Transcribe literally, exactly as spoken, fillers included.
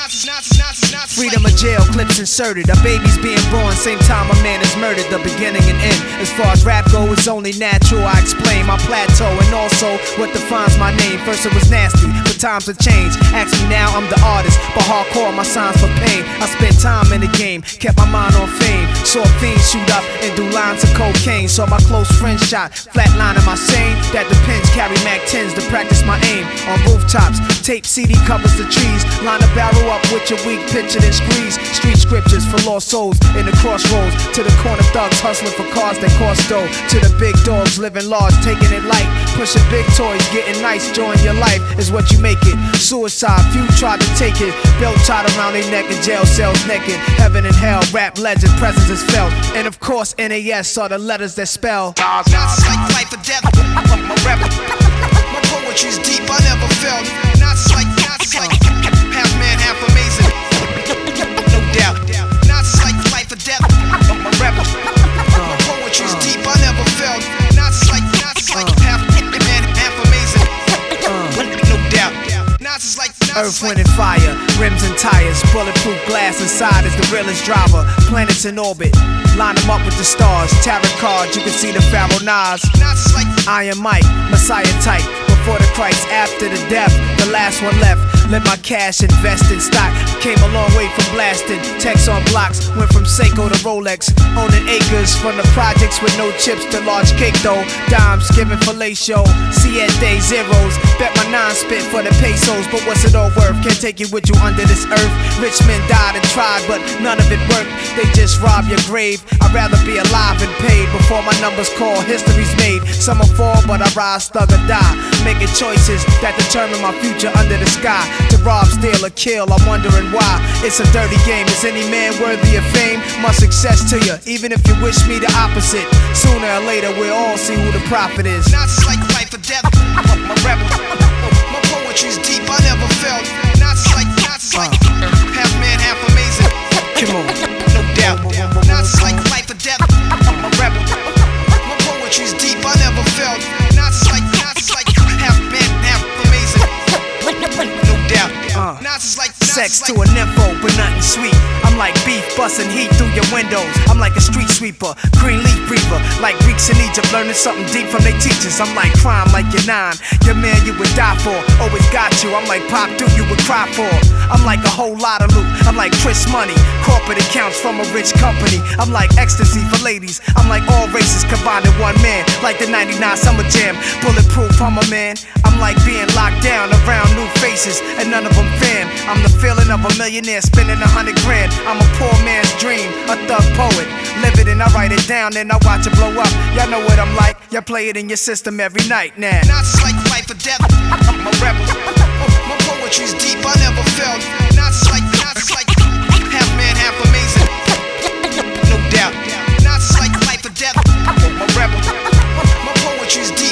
Freedom of jail, clips inserted. A baby's being born, same time a man is murdered. The beginning and end. As far as rap go, it's only natural. I explain my plateau and also what defines my name. First it was nasty, but times have changed. Ask me now, I'm the artist, but hardcore, my signs for pain. I spent time in the game, kept my mind on fame. Saw fiends shoot up and do lines of cocaine. Saw my close friend shot, flatlining my sane. That depends, carry Mac tens to practice my aim. On rooftops, tape C D covers the trees. Line a barrel up with your weak picture then squeeze. Street scriptures for lost souls in the crossroads. To the corner thugs hustling for cars that cost dough. To the big dogs living large, taking it light. Pushing big toys, getting nice, join your life is what you make it. Suicide, few tried to take it. Belt tied around their neck in jail cells naked. Heaven and hell, rap legend, presence is felt. And of course N A S are the letters that spell Nas is like life or death. My rap, my poetry's deep, I never felt. Nas is like, Nas is like half man, half amazing. No doubt. Nas is like life or death. My rap, my poetry's deep, I never felt. Nas is like, Nas is like half man, half amazing. No doubt. Nas is like Earth, wind, and fire, rims and tires, bulletproof glass inside is the realest driver. Planets in orbit, line them up with the stars. Tarot cards, you can see the Pharaoh Nas. Iron Mike, Messiah type. Before the Christ, after the death, the last one left. Let my cash invest in stock. Came a long way from blasting. Text on blocks, went from Seiko to Rolex. Owning acres from the projects with no chips to large cake though. Dimes giving fellatio, siete zeros. Bet my nine spit for the pesos, but what's it all worth? Can't take you with you under this earth. Rich men died and tried, but none of it worked. They just rob your grave. I'd rather be alive and paid before my numbers call. History's made. Some will fall, but I rise, thug or die. Making choices that determine my future under the sky. To rob, steal, or kill, I'm wondering why. It's a dirty game. Is any man worthy of fame? Much success to you, even if you wish me the opposite. Sooner or later, we'll all see who the prophet is. Nas is like life or death. My rap, my poetry's deep, I never felt. Nas is like, Nas is like half man, half amazing. Come on. No doubt. Nas is like life or death. My rap, my poetry's deep, I never felt. Nas is like, Nas is like half man, half amazing. No doubt. Uh, Nas is like sex to a nympho, but nothing sweet. I'm like beef busting heat through your windows. I'm like a street sweeper, green leaf breather. Like Greeks in Egypt, learning something deep from their teachers. I'm like crime, like you're nine. Your man you would die for, always got you. I'm like Pop Dude, you would cry for. I'm like a whole lot of loot. I'm like Chris Money, corporate accounts from a rich company. I'm like ecstasy for ladies. I'm like all races combined in one man. Like the ninety-nine Summer Jam, bulletproof, I'm a man. I'm like being locked down around new faces, and none of them fam. I'm the feeling of a millionaire spending a hundred grand. I'm a poor man's dream, a thug poet. Live it and I write it down, then I watch it blow up. Y'all know what I'm like, y'all play it in your system every night now. Nas is like life or death. My rap, my poetry's deep, I never felt. Nas is like, Nas is like half man, half amazing. No doubt. Nas is like life or death. My rap, my poetry's deep.